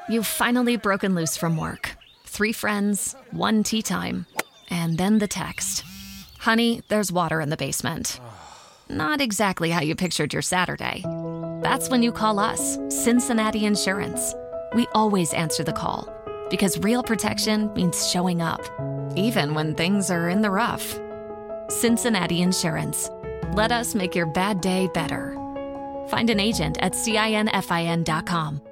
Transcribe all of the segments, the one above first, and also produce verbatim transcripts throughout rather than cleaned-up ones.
You've finally broken loose from work. Three friends, one tea time, and then the text. Honey, there's water in the basement. Not exactly how you pictured your Saturday. That's when you call us, Cincinnati Insurance. We always answer the call because real protection means showing up, even when things are in the rough. Cincinnati Insurance. Let us make your bad day better. Find an agent at cinfin dot com.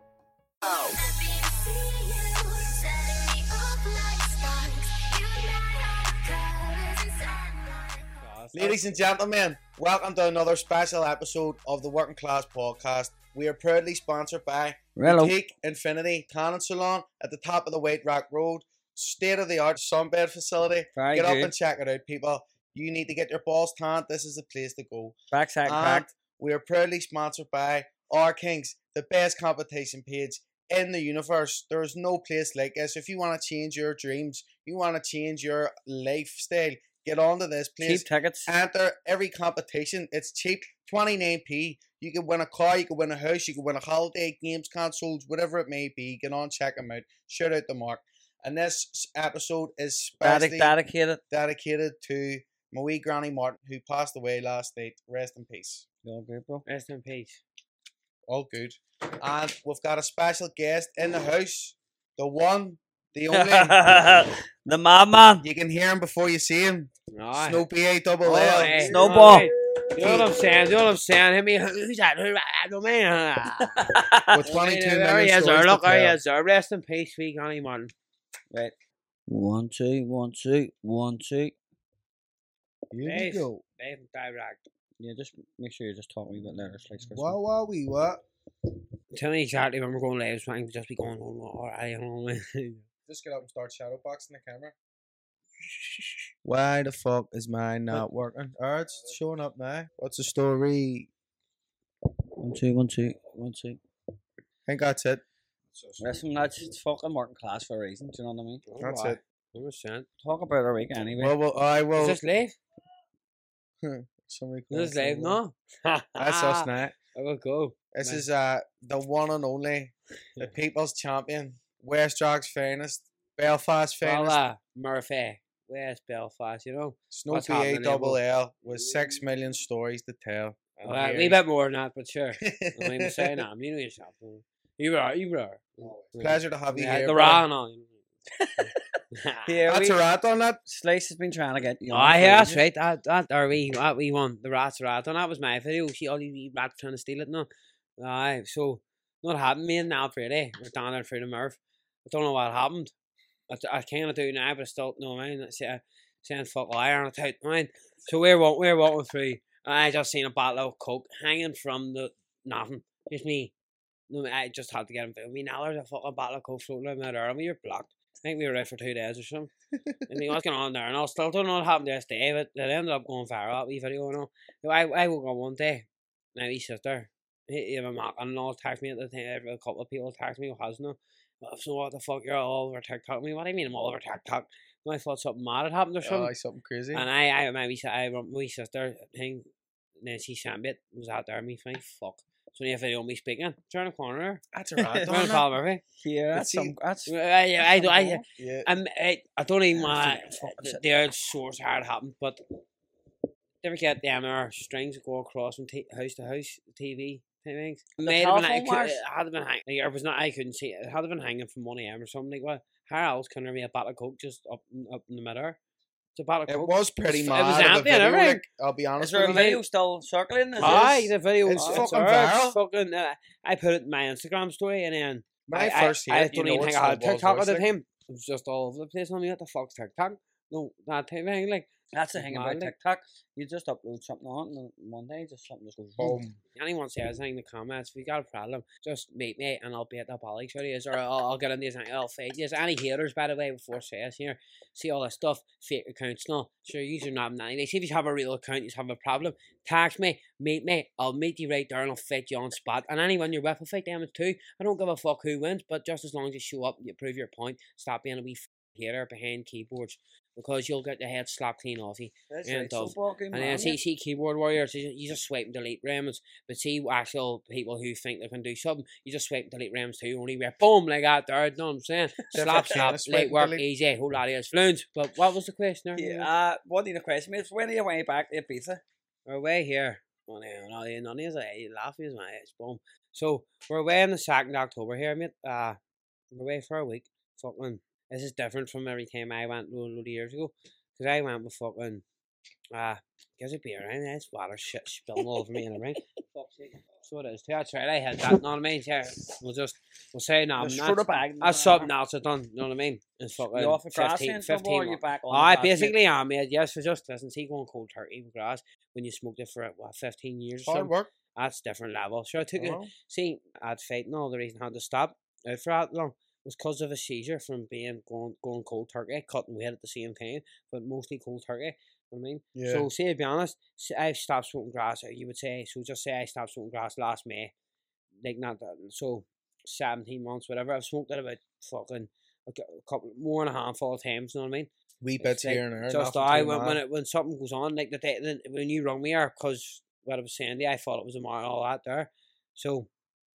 Ladies and gentlemen, welcome to another special episode of the Working Class Podcast. We are proudly sponsored by Hello. Boutique Infinity Tanning Salon at the top of the White Rock Road. State-of-the-art sunbed facility. Very get good. up and check it out, people. You need to get your balls tanned. This is the place to go. Backside And cracked. we are proudly sponsored by Our Kings, the best competition page in the universe. There is no place like this. If you want to change your dreams, you want to change your lifestyle, get onto this place. Cheap tickets. Enter every competition. It's cheap. twenty-nine p. You can win a car, you can win a house, you can win a holiday, games, consoles, whatever it may be. Get on, check them out. Shout out to Mark. And this episode is specially Dedic- dedicated. dedicated to my wee granny Martin, who passed away last night. Rest in peace. You all good, bro? Rest in peace. All good. And we've got a special guest in the house. The one, the only. The madman. You can hear him before you see him. Aye. Snoopy A double Oh, L. hey, Snowball. hey, You know what I'm saying? You know what I'm saying? Hit me. Who's that? Who's that? I don't mean. With twenty-two There million he is. stories There. to Look, there he tell. is. There. Rest in peace, sweet Connie Martin. Right. One, two, one, two, one, two. Here Dave. we go. Dave direct. Yeah, just make sure you're just talking a wee bit louder. Like What, what, we, what? Tell me exactly when we're going live, so I can just be going on. Alright, on. Just get up and start shadowboxing the camera. Why the fuck is mine not working? Oh, it's showing up now. What's the story? One, two, one, two, one, two. I think that's it. Listen, that's it's fucking working class for a reason. Do you know what I mean? That's Why? it. one hundred percent. Talk about our week anyway. Well, well, I will. Is this live? Somebody Is this call live? someone. No. That's us now. I will go. This Man. is uh the one and only, the people's champion, West York's finest, Belfast finest, Fala Murphy. Where's Belfast, you know? What's Snoopy A happening, double Abel? L with six million stories to tell. And Well, a here- wee bit more than that, but sure. I mean, saying that. You know yourself. You were, you were. Pleasure to have you Yeah, here. the brother. raw and all. Here That's we, a rat on that. Slice has been trying to get you. Oh, on for yeah, that's ages. right. That, that, or we, that we won. The rat's a rat. And that was my video. See all these wee rats trying to steal it now. Aye, so, what happened? Me and Alfred, we're down there through the Murph. I don't know what happened. I, I kind of do now, but I still know, man. I say, saying fuck iron, I tell man. So we're walking, we're walking through, and I just seen a bottle of Coke hanging from the nothing. Just me. No, I just had to get him. I mean, now there's a fucking bottle of Coke floating around there, and we were blocked. I think we were out for two days or something. I mean, what's going on there? And I still don't know what happened this day, but it ended up going viral. That wee video, you know. I, I woke up one day, my wee sister, he, he, my mom-in-law text me at the time, a couple of people text me, who hasn't. So what the fuck, you're all over TikTok. I mean, what do you mean I'm all over TikTok? I thought something mad had happened or something. Oh, something crazy. And I, I, my wee, I, my wee sister thing, and then she sent me it, was out there, me think, fuck. So you have video of me speaking, turn the corner, That's a rat turn on the Paul that. Murphy. Yeah, that's See- some. That's. I, I, I, I, Yeah. I'm, I, I don't even want Fuck, to, the source how it happened, but never get them or strings that go across from t- house to house, T V type things. The May have been, I telephone could, wires? it had been hanging, like, it was not, I couldn't see it, it had been hanging from one a m or something, like, what, how else can there be a bottle of Coke just up, up in the middle? It's a bottle of It Coke. was pretty It mad. was of the empty and video, everything. like, I'll be honest Is there a with you. video still circling? Is Aye, this- the video It's was fucking there, viral. it's fucking, uh, I put it in my Instagram story, and then When I, I first I, heard I it, you don't know even it's think I had Snowball's TikTok at voice, the like. time. It was just all over the place on me. What the fuck's TikTok? No, that type of thing. Like, That's the thing about Mad, like. TikTok. You just upload something on, and one day just something just goes Boom. anyone says anything in the comments, if you got a problem, just meet me and I'll be at the Polly show you, or I'll, I'll get in these and I'll fade you. Any haters, by the way, before says here, see all this stuff, fake accounts, no. Sure, you should not have anyway. See if you have a real account, you have a problem, text me, meet me, I'll meet you right there and I'll fit you on spot. And anyone you're with will fit them too. I don't give a fuck who wins, but just as long as you show up and you prove your point, stop being a wee f- hater behind keyboards. because you'll get your head slapped clean off you. That's and right. of- Football game, And then man, see, yeah. see keyboard warriors, you you just swipe and delete rams. But see actual people who think they can do something, you just swipe and delete rams too. Only where boom like that there. You know what I'm saying? Slap, Different slap, kinda swipe late and work, delete. easy, whole lot of is fluent. But what was the question? there? Yeah, uh, what is the question, mate? When are you way back to Ibiza? We're away here. Oh, no, no, no, none of us are laughing, my it's boom. So we're away on the second of October here, mate. Uh, we're away for a week. Fucking, this is different from every time I went a load of years ago. Because I went with fucking, uh, gives a beer around there. It's water shit spilling all over me in the ring. Fuck's sake. So it is too. That's right, I had that, you know what I mean? Yeah, we'll just, we'll say no, Just that's, throw the bag. in the that's car. something else I've done, you know what I mean? It's fucking You off the grass fifteen, then, football, fifteen or you months. back on the I grass, mate? basically am, mate. Yes, for just listen, see going cold turkey with grass when you smoked it for what fifteen years or Hard something. work. That's different level. Sure, I took it. Oh. See, I'd fight and all the reason I had to stop out for that long was because of a seizure from being going going cold turkey, cutting weight at the same time, but mostly cold turkey. You know what I mean, Yeah. so say to be honest, s- I stopped smoking grass. uh, You would say so. Just say I stopped smoking grass last May, like not that. So seventeen months, whatever. I've smoked it about fucking a cou- a couple more than a handful of times. You know what I mean? Wee It's bits like, here and there. Just nothing I too when when, mad. it, when something goes on like the day then when you rung me here because what I was saying to you, I thought it was a mar all that there. So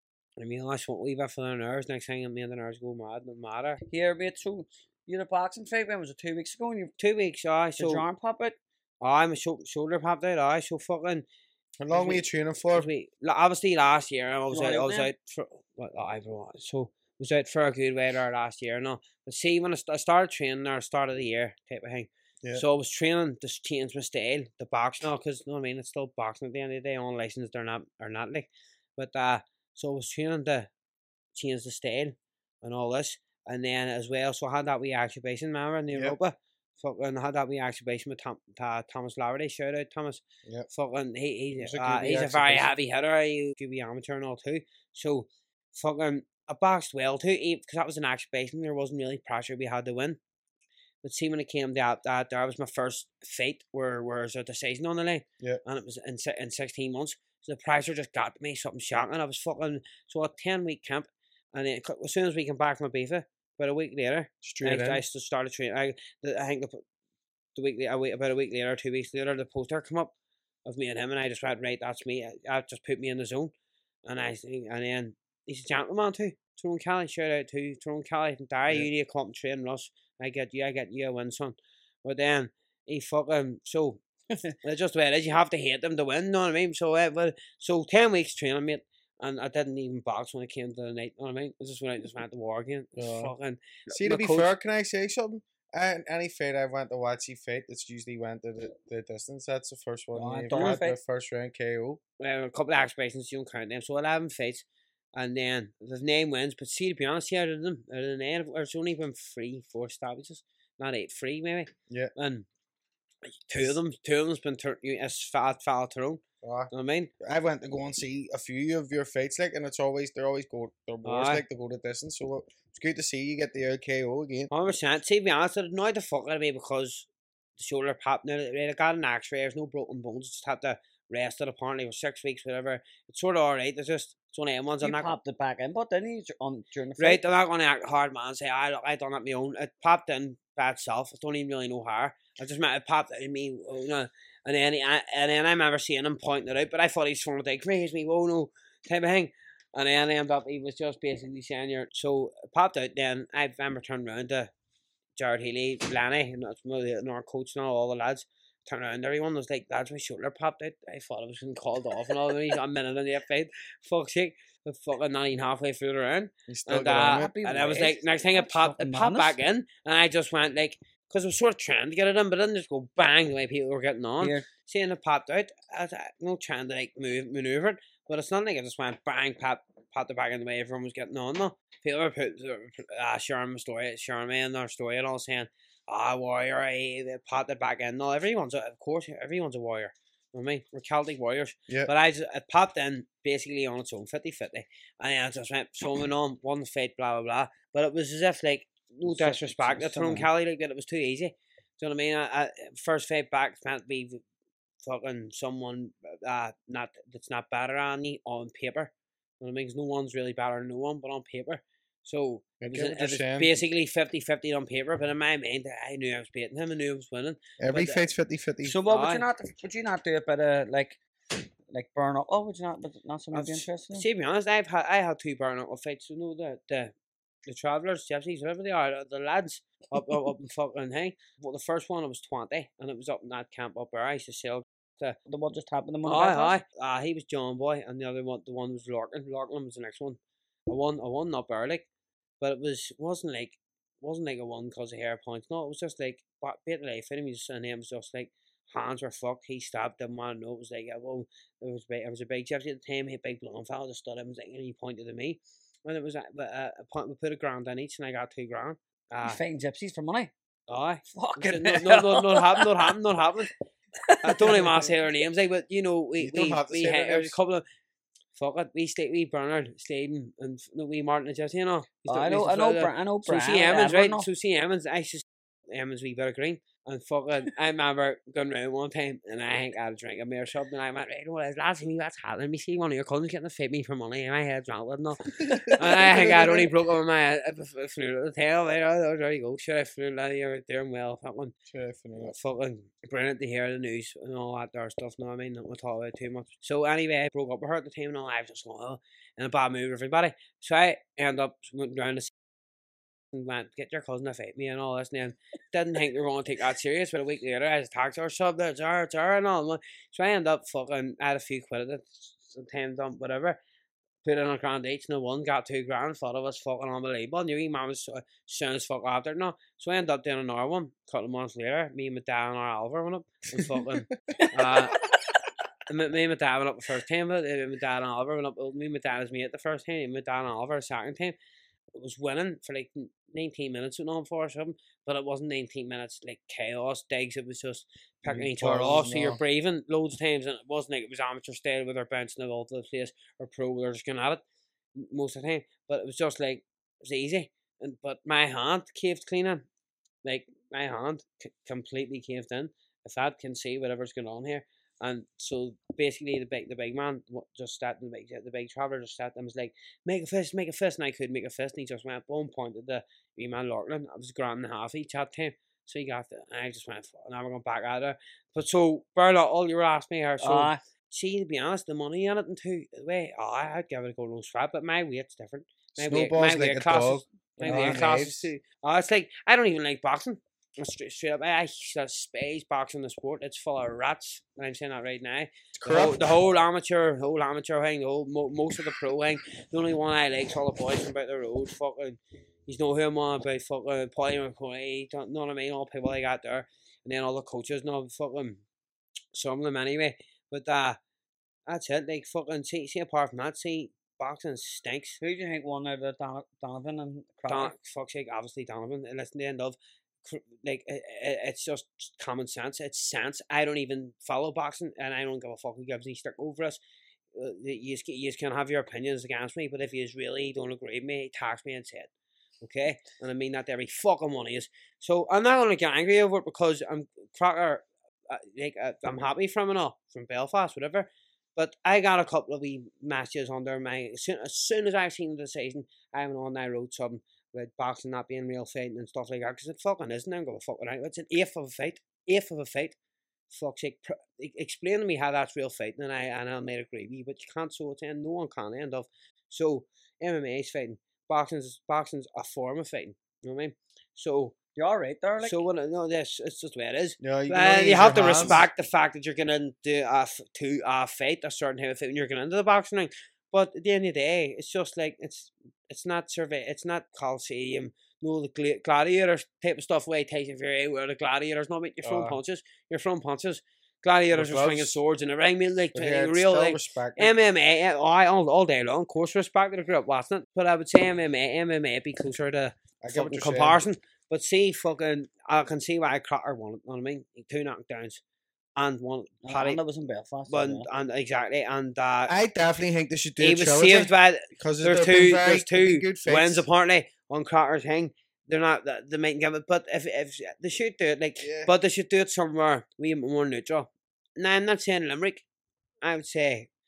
I mean I smoked a wee bit for the nerves. Next thing me and the nerves go mad, no matter. Here, mate, so you had a boxing fight, when was it, two weeks ago? And you Two weeks, aye. did So your arm pop out? I'm a sho- shoulder popped out, aye. So fucking. How long were we- you training for? was we, like, obviously last year I was You out, I alright was then? out for what I bro. So was out for a good way there last year. No, but see when I, st- I started training there, start of the year type of thing. Yeah. So I was training to change my style, the box now, because you know what I mean. It's still boxing at the end of the day. On license, they're not, are not like, but uh, so I was training to change the style and all this, and then as well. So I had that wee exhibition, remember in the Yep. Europa. Fucking I had that wee exhibition with Tom, uh, Thomas Laverty. Shout out Thomas. Yep. Fucking he, It he's was a uh, good wee he's a very exhibition. heavy hitter. He could be amateur and all too. So fucking I boxed well too, because that was an exhibition. There wasn't really pressure we had to win. But see, when it came to that, that there was my first fight where where was a decision on the line. Yeah. And it was in si- in sixteen months. So the pressure just got to me, something shocking. I was fucking so a ten week camp, and then c- as soon as we came back from Ibiza, about a week later, Straight I, in. I just started training. I the, I think the, the week la- a week about a week later, two weeks later, the poster come up of me and him, and I just went right. That's me. I, I just put me in the zone, and I think, and then he's a gentleman too. Tyrone Kelly, shout out to Tyrone Kelly and Barry. Yeah. You need to come and train Russ. I get you. I get you a win, son. But then he fucking so. It's just the way it is. You have to hate them to win. Know what I mean? So, uh, but so ten weeks training, mate, and I didn't even box when it came to the night. Know what I mean? This is when I just went to war again. It's Yeah. fucking. See, my to be coach- fair, can I say something? And any fight I've went to watch, he fight, it's usually went to the, the distance. That's the first one. Oh, you've double had, fight. the first round K O. uh, a couple of exhibitions, you don't count them. So eleven fights, and then there's nine wins. But see, to be honest, here out of them, out of the nine, there's only been three, four stoppages, not eight, three maybe. Yeah. And two of them, two of them's been turned as fat, fat Tyrone. Ah, You know what I mean? I went to go and see a few of your fights, like, and it's always they're always go they're wars Aye. like to go to distance. So uh, it's good to see you get the old K O again. Hundred percent. See, to be honest, it annoyed the fuck out of me because the shoulder popped. Now I got an X-ray. There's no broken bones. Just had to rest it apparently for six weeks, whatever. It's sort of alright. There's just it's one of them ones. You I'm not popped it back in, but didn't you, on, during the right. fight? I'm not going to act hard, man. And say I I done it my own. It popped in by itself. I don't even really know how. I just meant it popped in me, you know. And then he, I- and then I remember seeing him pointing it out, but I thought he was trying to like raise me, oh no, type of thing. And then I ended up, he was just basically saying, you're, so it popped out. Then I remember turning around to Jared Healy, Lanny, and that's my and our coach and all, all the lads. Turned around, everyone was like, "That's my shoulder popped out." I thought I was getting called off and all. And he's a minute in the fight. Fuck's sake, the fucking not even halfway through the round. You still And, got on uh, it. Happy and I was ways. like, next thing it That's popped, fucking it popped madness. back in, and I just went like, because I was sort of trying to get it in, but then just go bang the way people were getting on. Here. Seeing it popped out, I was uh, no trying to like move, maneuver it, but it's not like I just went bang, pop, popped it back in the way everyone was getting on. No, people were put, uh, sharing my story, sharing me in their story, and all saying, "Ah, warrior, eh, they popped it back in." No, everyone's a, of course, everyone's a warrior. You know what I mean? We're Celtic warriors. Yeah. But I just, it popped in basically on its own, fifty-fifty. And then I just went, so went on, won the fight, blah, blah, blah. But it was as if, like, no So- disrespect so- to Tyrone so- Kelly, like, that it was too easy. Do you know what I mean? I, I, first fight back meant to be fucking someone uh, not that's not better than me on paper. You know what I mean? 'Cause no one's really better than no one, but on paper. So I it was, get it what you're was saying. basically fifty-fifty on paper, but in my mind, I knew I was beating him. I knew I was winning. Every but, uh, fight's fifty-fifty. So what would Aye. you not? Would you not do a bit of like, like burn up? Oh, would you not? Would not something I've, be interested? in? to be honest, I've had I had two burn up fights. You know the the the travellers, gypsies, whatever they are, the lads up up, up in fucking thing. Well, the first one I was twenty, and it was up in that camp up there. I used to sell. The, The one just happened. The one. aye, aye. Uh, he was John Boy, and the other one, the one was Larkin. Larkin was the next one. I won, I won up there, like, but it was wasn't like wasn't like a one because of hair points. No, it was just like what bit life in him. He was, and it was just like hands were fucked. He stabbed them. Man, no, it was like, well, it was big. It was a big gypsy at the time. He big blonde fella just stood him and, like, and he pointed at me, and it was uh, a, a point. We put a grand on each, and I got two grand. Uh, He's fighting gypsies for money. aye, Fucking no, no, no, not happening, not happening, not happening. I don't even want to say their names, like, but you know, we You don't we have to we say their had, there was names. a couple of fuck it, we stayed, we Bernard, Stephen, and no, we Martin and Jesse, you know. Oh, I know. I know. Bra- I know. So Brian. see Emmons, Edward, right? no. So see Emmons, I just Emmons we better green. And fucking, I remember going round one time, and I think I had a drink of me or something, and I went, right, well, lads, me what's happening? Me see one of your cousins getting to fit me for money, and my head's rattled and all. And I think I'd only broke over my head, I flew at the tail, there, oh, there you go, sure, I flew out you're doing well, that one. Sure, I finished. Fucking brilliant to hear the news and all that there stuff, know what I mean? Not to talk about it too much. So anyway, I broke up with her at the time and all, I was just going, oh, in a bad mood with everybody. So I ended up went down to and went, get your cousin to fight me and all this, and then didn't think they were going to take that serious, but a week later I was taxed or sub there, it's her, it's her and all. So I ended up fucking, I had a few quid at it, some time dump, whatever. Put in a grand each, and the one got two grand, thought it was fucking unbelievable. And your wee man was uh, soon as fuck after it, no. So I ended up doing another one, a couple of months later. Me and my dad and our Oliver went up and fucking. uh, me, me and my dad went up the first time, but uh, my dad and Oliver went up. Me and my dad was mate the first time, and my dad and Oliver the second time. It was winning for like nineteen minutes or nothing for or something, but it wasn't nineteen minutes like chaos digs. It was just picking each other off. So you're breathing loads of times, and it wasn't like it was amateur style where they're bouncing it all to the place or pro where they're just going at it most of the time. But it was just like it was easy, and but my hand caved clean in, like my hand c- completely caved in. If that can see whatever's going on here. And so basically, the big the big man just sat in the big the big traveller just sat and was like, make a fist, make a fist, and I couldn't make a fist, and he just went boom, pointed the wee man Larkin. I was a grand and a half each that time, so he got it, and I just went, now we're going back at her. But so Berla, all you were asking me here, so Uh, see, to be honest, the money in it and two way, oh, I'd give it a go no scrap, but my weight's different. My weight, Snowballs my like weight a classes, dog. my Ah, weight classes knives. too. Oh, it's like I don't even like boxing. Straight, straight up, I despise boxing the sport. It's full of rats, and I'm saying that right now. The whole, Corrupt. the whole amateur, whole amateur thing, the whole mo- most of the pro thing. The only one I like is all the boys from about the road. Fucking, he's no who I'm on about. Fucking Paulie McCoy, don't know what I mean. All the people they got there, and then all the coaches, no fucking some of them anyway. But uh, that's it. Like fucking see, see apart from that, see boxing stinks. who do you think won out of Don- Donovan and Don, Crawford? fuck's sake, obviously Donovan. And listen, the end of. Like it, it, it's just common sense. It's sense. I don't even follow boxing, and I don't give a fuck who gives me stick over us. Uh, you just, you just can have your opinions against me, but if you really don't agree with me, tax me and say it. Okay, and I mean that to every fucking one of you. So I'm not gonna get angry over it because I'm Cracker. Uh, like uh, I'm happy from and all from Belfast, whatever. But I got a couple of wee matches under my. As soon as, soon as I've seen the decision, I went on. I wrote something with boxing not being real fighting and stuff like that, because it fucking isn't. I'm gonna fucking out. It's an eighth of a fight. Eighth of a fight. Fuck's sake. Pr- explain to me how that's real fighting, and I and I made a gravy, but you can't. So it's end. No one can end of. So M M A is fighting. Boxing's boxing's a form of fighting. You know what I mean? So You're all right there, like. so when I know this, it's just the way it is. Yeah, you, Uh, can only you use have to your hands. respect the fact that you're gonna do a f- to a fight a certain type of fight when you're going into the boxing ring. But at the end of the day, it's just like it's it's not survey, it's not Coliseum. No, the gla- gladiators type of stuff. Way Tyson Fury, where the gladiators not make you're throwing Uh, punches. You're throwing punches. Gladiators With are swinging gloves. swords in the ring. Man, like But yeah, it's real still like respect. M M A. eh, I all all day long. Of course, respect that I grew up watching it. But I would say M M A. M M A be closer to I get what fucking you're saying. comparison. But see, fucking, I can see why Cracker won it. You know what I mean? Two knockdowns and one Paddy. That was in Belfast. as And, well. and exactly, and uh, I definitely think they should do he a was trilogy saved by. because There's they've been two. very- There's they've been two good fights. wins apparently on Cracker's thing. They're not. They mightn't give it, but if if they should do it, like, Yeah. but they should do it somewhere we more neutral. Now I'm not saying Limerick. I would say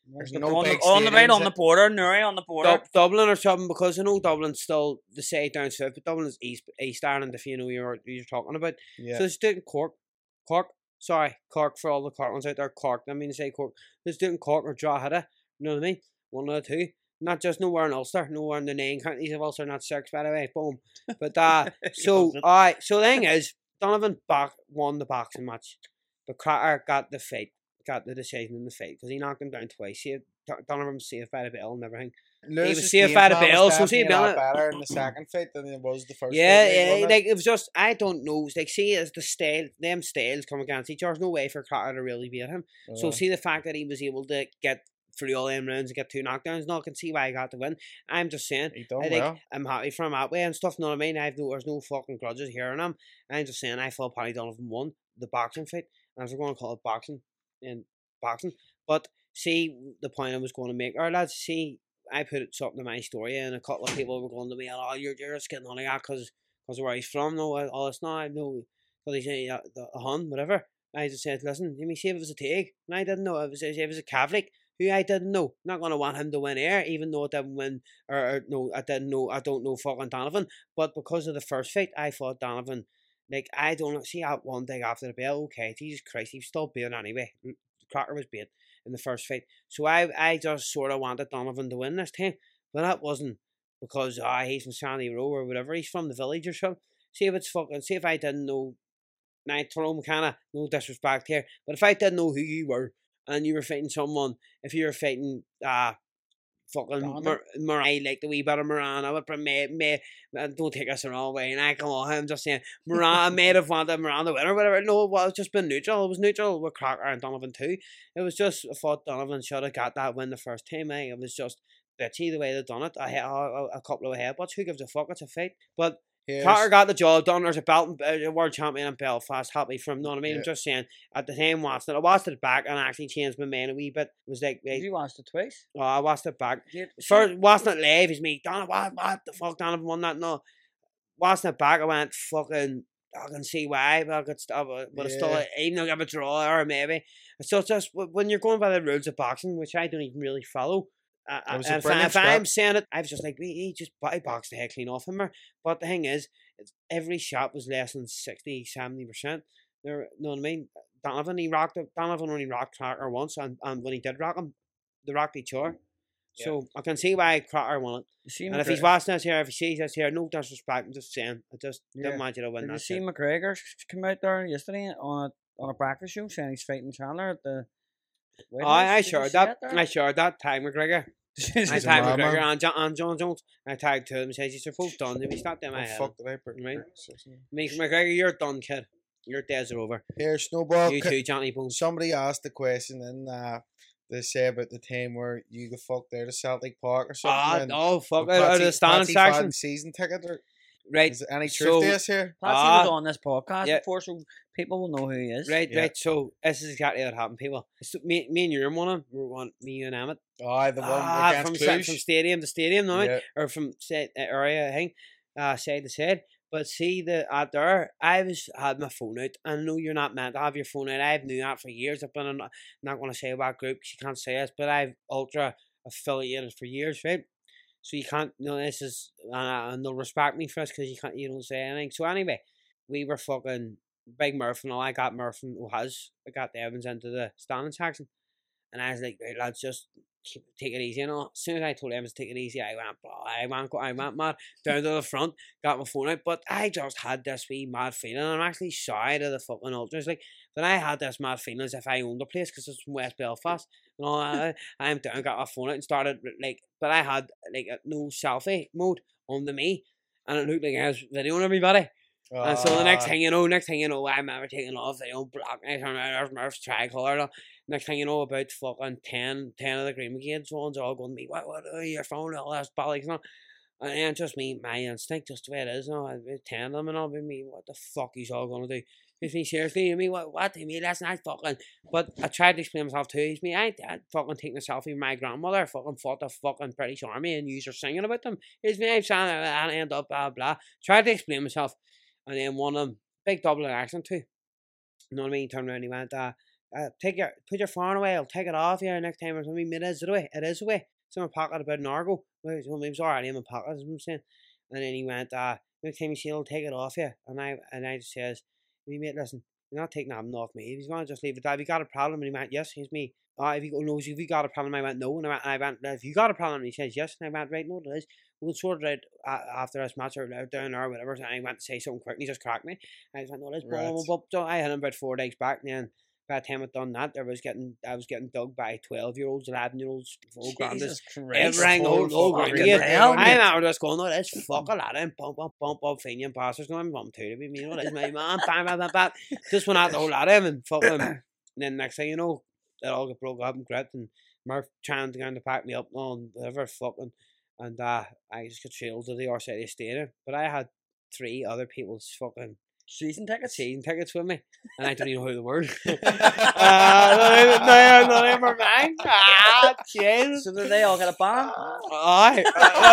There's The- no on, the, big on the right stadiums on the that- border, Newry on the border. Dub- Dublin or something, because I know Dublin's still the say down south, but Dublin is East East Ireland, if you know you're you're talking about. Yeah. So it's doing Cork, Cork. Sorry, Cork for all the Cork ones out there. Cork. I mean to say Cork. It's doing Cork or Drogheda. You know what I mean? One of the two. Not just nowhere in Ulster, nowhere in the nine counties of Ulster, not six by the way. Boom. But uh, so alright. So the thing is, Donovan back won the boxing match, but Cracker got the fight, got the decision in the fight because he knocked him down twice. He Donovan was saved by the bell and everything. Lewis's was safe game by the plan was bell, so see definitely a lot about it. better in the second fight than it was the first. Yeah, fight, yeah, wasn't it? like it was just I don't know. Like see, as the style, them styles come against each other. There's no way for Cracker to really beat him. So Uh, see the fact that he was able to get through all them rounds and get two knockdowns. No, I can see why he got the win. I'm just saying. he done I think well. I'm happy for him that way and stuff. Know what I mean? I've no, there's no fucking grudges here on him. I'm just saying I thought Paddy Donovan won the boxing fight, and we're going to call it boxing and boxing. But see, the point I was going to make, or lads, see, I put it something in my story, and a couple of people were going to me, "Oh, you're you're just getting on like that because because where he's from." No, I- all it's not. I know because he's a, the a Hun, whatever. I just said, listen, let me see if it was a Tague, and I didn't know it was if it was a Catholic. Who I didn't know. Not gonna want him to win here, even though I didn't win or, or no, I didn't know I don't know fucking Donovan. But because of the first fight, I thought Donovan, like I don't see that one thing after the bell, okay, Jesus Christ, he was still being anyway. Cracker was being in the first fight. So I I just sort of wanted Donovan to win this time. But that wasn't because ah oh, he's from Sandy Row or whatever, he's from the village or something. See if it's fucking see if I didn't know now Tyrone McKenna, no disrespect here, but if I didn't know who you were and you were fighting someone, if you were fighting uh fucking Mar- Moran, like the wee bit of Moran, I would may may don't take us the wrong way, and I come on, I'm just saying Moran, I may have wanted Moran to win or whatever. No, well, it's just been neutral. It was neutral with Cracker and Donovan too. It was just I thought Donovan should have got that win the first time. Eh? It was just bitchy the way they done it. I had a, a couple of headbutts. Who gives a fuck? It's a fight, but. Here's- Carter got the job done. There's a belt, a world champion in Belfast. Happy for him. Know what I mean? Yeah. I'm just saying. At the time, watching it, I watched it back and I actually changed my mind a wee bit. It was like, Did like you watch it twice? oh, I watched it back. Did, First, watching it live is me. Donovan, what, what the fuck? Donovan won that? No. Watching it back, I went fucking. I can see why, but I could stop it. But it's still, Yeah. even though I have a draw or maybe, it's still just when you're going by the rules of boxing, which I don't even really follow. Uh, It was a and if, I- brilliant if I'm scrap. saying it, I was just like, he he just body boxed the head clean off him. But the thing is, it's, every shot was less than sixty, seventy percent. There, know what I mean? Donovan, he rocked it. Donovan only rocked Cracker once, and, and when he did rock him, they rocked each other. Yeah. So I can see why Cracker won it. you see And if he's McGregor- watching this here, if he sees this here, no disrespect, I'm just saying, I just Yeah. didn't want you to win Did you that see shit. McGregor come out there yesterday on a on a practice show saying he's fighting Chandler at the? White Oh, I, I House? Did you shared see that. there? I shared that. Ty McGregor. I He's a tagged madman. McGregor and John, and John Jones. I tagged to him and says, you're both done. He's not doing my Oh, head. fuck did I break Right. my- Me, McGregor, you're done, kid. Your days are over. Here, Snowball. You c- too, Johnny Bones. Somebody asked the question and uh, they say about the time where you got fucked out of Celtic Park or something. Ah, and oh, fuck. with Out of Patsy- the standing Patsy section. Fadden season ticket. Or, Right. is there any truth So- to this here? Patsy Ah, was on this podcast yeah. before, so people will know who he is. Right, Yeah. right. So this is exactly what happened, people. So me, me and you in one of them. We were one, me, you and Emmett. Oh, the one Ah, against from, Cluj. sa- from stadium to stadium, no? Yeah. Or from set area, I think, uh, side to side. But see, the out there, I was had my phone out. I know you're not meant to have your phone out. I've knew that for years. I've been in, I'm not going to say what group because you can't say this, but I've ultra affiliated for years, right? So you can't. No, this is uh, and they'll respect me for this because you can't. You don't say anything. So anyway, we were fucking Big Murph and all. I got Murph and has I got the Evans into the standing section, and I was like, right, lads, just keep, take it easy. You know, as soon as I told Evans to take it easy, I went, blah, I went, I went mad down to the front, got my phone out. But I just had this wee mad feeling. I'm actually sorry to the fucking ultras, like, but I had this mad feeling as if I owned the place because it's from West Belfast. You know, I, I'm down, got my phone out and started like, but I had like a no selfie mode on the me, and it looked like I was videoing everybody. And so the next Ah, thing you know, next thing you know, I remember taking off the old block. I turn around, there's Murph's tricolour. Next thing you know, about fucking ten, ten of the Green Brigades ones are all going to me, what, what are your phone, all this bollocks, and And then just me, my instinct, just the way it is, you know, I'd be ten of them and I'll be me, what the fuck he's all going to do? He's me, seriously, you mean, what, what do you mean, listen, I fucking, but I tried to explain myself too, he's me, I, I fucking taking a selfie with my grandmother, I fucking fought the fucking British Army and you are singing about them. He's me, I'm saying, I end up, blah, blah. Tried to explain myself, and then one of them, big Dublin accent too. You know what I mean? Turned around and he went, uh, uh, take your put your phone away. I'll take it off here next time or something. It is away. It is away. It's in my pocket about an hour ago. Well, it was already in my pocket, as I'm saying. And then he went, uh, next time you see, I'll take it off you. And I and I just says, "Me mate, listen, you're not taking that off me. If he's gonna just leave it, have you got a problem?" And he went, "Yes." He's me. Uh, if you go, no, if you got a problem, I went, "No." And I went, I went, "If you got a problem," and he says, "Yes." And I went, "Right, no, it is. We'll sort it out uh, after this match or down or whatever." And I went to say something quick, and he just cracked me. And I just went, "No, let's Right. blah, blah, blah." I had him about four days back, and then by the time I'd done that, there was getting, I was getting dug by twelve year olds, eleven year olds, full grandest. Jesus Christ. Everything, Whole old, old fucking granny. hell, I mate. remember just going, "No, let's fuck a lot and bump, bump, bump, bump, Fenian bastards. No, I'm bum too to be me. You know, that's my man. Bang, bang, bang, bang." Just went out the whole lot of him and fucking. And then next thing you know, it all got broke up and gripped, and Murph trying to kind of pack me up and whatever, fucking. And uh, I just got trailed to the R City Stadium. But I had three other people's fucking Season tickets? season tickets with me, and I don't even know who they were. uh, no, no, never mind. Ah, jeez. So did they all get a ban? Aye.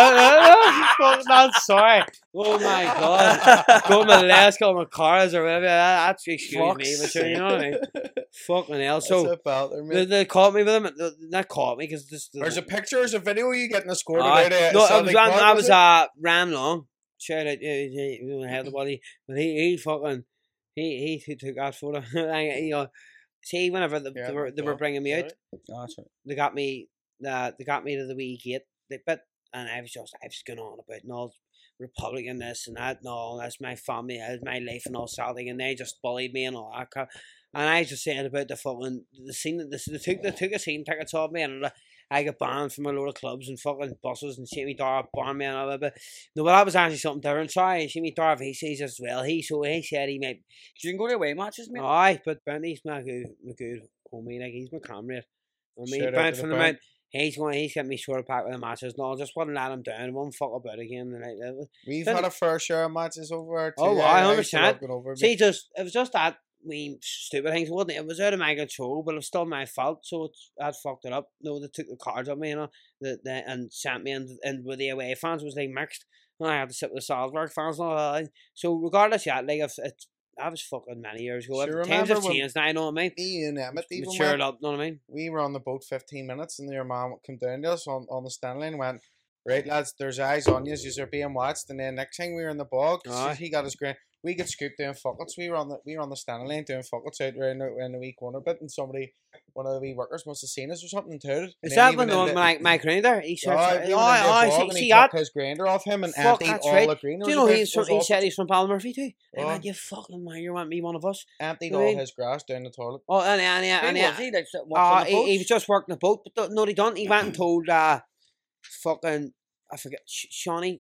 Fuck that, sorry. Oh my god. Go my legs, go my cars or whatever. That's excuse me, but sure, you know what I mean. Fucking hell. So That's a belter, they, mate. they caught me with them. They, not caught me because this. There's a picture, there's a video of you getting a score Aye. about it. No, I was on, I was uh Ran Long. Shout out, uh, uh, head the body, but he he fucking he he took that photo. Like, you know, see, whenever the, Yeah, they were they were yeah. bringing me out, Oh, that's right. they got me uh, they got me to the wee gate the bit, and I was just I was going on about and all Republican this and that, no, that's my family, that's my life and all something, and they just bullied me and all that crap. And I just said about the fucking the scene that they took they took a scene tickets off me, and I got banned from a load of clubs and fucking buses and Jimmy Darv banned me and all that. But no, but that was actually something different. Sorry, Jimmy Darv, he says as well. He so he said he might. You can go to away matches, mate. Aye, but Bentley's my good, my good homie. Like he's my comrade. I mean, Shout out banned to from the the band. mount. He's going. He's got me sort of packed with the matches. No, just wouldn't let him down. Won't fuck about again. And like that. We've Then- had a fair share of matches over our Oh, two. aye, I one hundred used to percent. love going over, See, mate. just it was just that we stupid things. It wasn't. It was out of my control, but it was still my fault. So it's I fucked it up. No, they took the cards of me, you know, the, the, and sent me in, in with the away fans. It was like mixed. And I had to sit with the Salzburg fans and all that. So regardless, yeah, like if it, that was fucking many years ago. Sure, If times have remember when changed now. You know what I mean? Me and Emmett even Matured went, up. Know what I mean? we were on the boat fifteen minutes and your mum came down to us on, on the stand line and went, "Right lads, there's eyes on you, you're being watched." And then next thing we were in the bog, Aye. he got his grand. We get scooped doing fuckets. We were on the we were on the standing line doing fuckets out there in the, in the wee corner bit, and somebody, one of the wee workers, must have seen us or something and tooted. Is And then that he when went the into- my my grinder? He said, Aye, "Oh, we went into the I bog see, and see he that." took his grinder off him and Fuck, emptied that's all right. the green. Do you know was he's about- from? was He all- said he's from Palmurphy too. I Oh. went, "You fucking man, you want me one of us?" emptied You know what I all mean? his grass down the toilet. Oh, and and Who and, was and he? Like, sitting Uh, watching the he, he boats? was just working the boat, but th- no, he done. He went and told uh, fucking I forget Sh- Shawnee.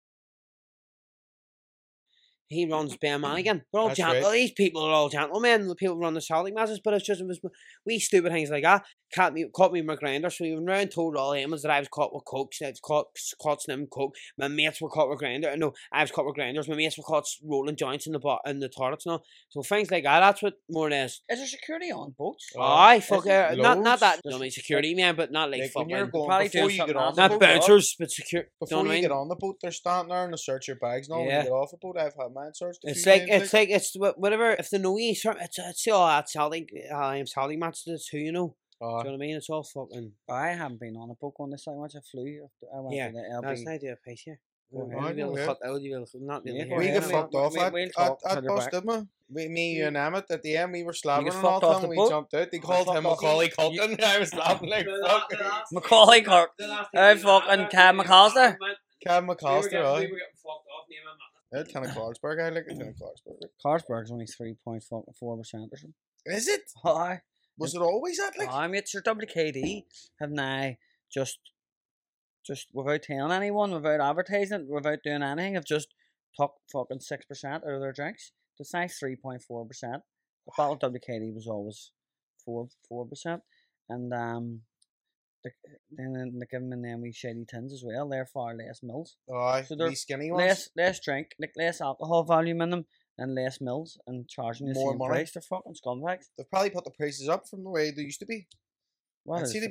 He runs Bear Manigan. They're all That's gentlemen. right. These people are all gentlemen. The people who run the Celtic matches, but it's just it was we stupid things like that. Caught me, caught me in my grinder. So he went round and told all him that I was caught with coke. I was caught, caught sniffing coke. My mates were caught with grinder. No, I was caught with grinders. My mates were caught rolling joints in the bo- in the toilets and all. So things like that. That's what more or less. Is there security on boats? Oh, Aye, fuck is uh, it? not not that. Loads. I mean security man, but not like, Like when fucking. you're going probably before doing you something get on else. the Not boat, bouncers, but secure. before Don't you mean? get on the boat, they're standing there and they search your bags. No, when Yeah. you get off the boat, I've had mine searched. a It's few like times, it's like it's wh- whatever. If they know you, it's it's it's all that Celtic, uh, I'm Celtic matches. It's who you know. Aye. Do you know what I mean? It's all fucking. I haven't been on a boat on this so much. I flew. I went Yeah, to the L B. That's an idea, piece here. Go We'll ahead. be able Go to ahead. cut out. You will not Yeah, really go hear We ahead, get mate. fucked off We- at, we'll at, talk at till you're bus, back. didn't we? We, me, you and Emmett, at the end, we were slabbering get and all fucked off time, the we boat? jumped out. They I called fucked him off the- Macaulay Culkin. I was laughing like fuck. Macaulay Culkin. I fucking Cam McAllister. Cam McAllister, aye. getting fucked off near my Out kind of Clarksburg, I like it kind of Clarksburg. Carlsberg's only three point four percent or something. Is it? Aye. Was it always that like? Aye, mate. Sir W K D have now just, just without telling anyone, without advertising, without doing anything, have just took fucking six percent out of their drinks. It's now three point four percent. The bottle of W K D was always four four percent, and um, the, then they give them in them wee shady tins as well. They're far less mils, Aye, So they're these skinny ones. less less drink, like less alcohol volume in them, and less mils, and charging the More same money. price. They're fucking scumbags. They've probably put the prices up from the way they used to be. What And is see, to it? be honest,